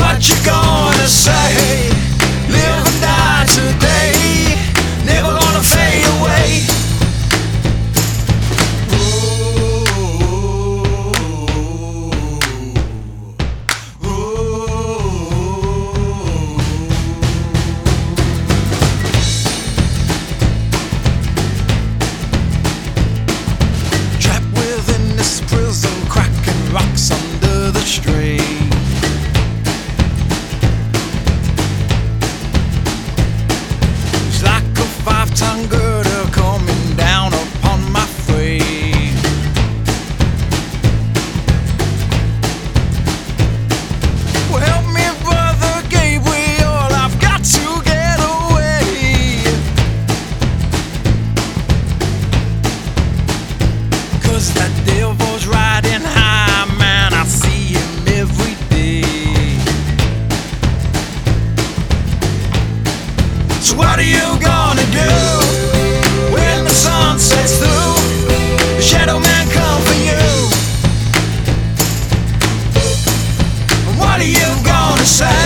what you gonna say? Live and die today, never gonna fade away. Trapped within this prison, cracking rocks under the strain. It's like a 5-ton girder coming down upon my frame. Well, help me, brother Gabriel, I've got to get away. 'Cause that devil's riding high, man, I see him every day. So what are you gonna do when the sun sets through? The shadow man come for you. And what are you gonna say?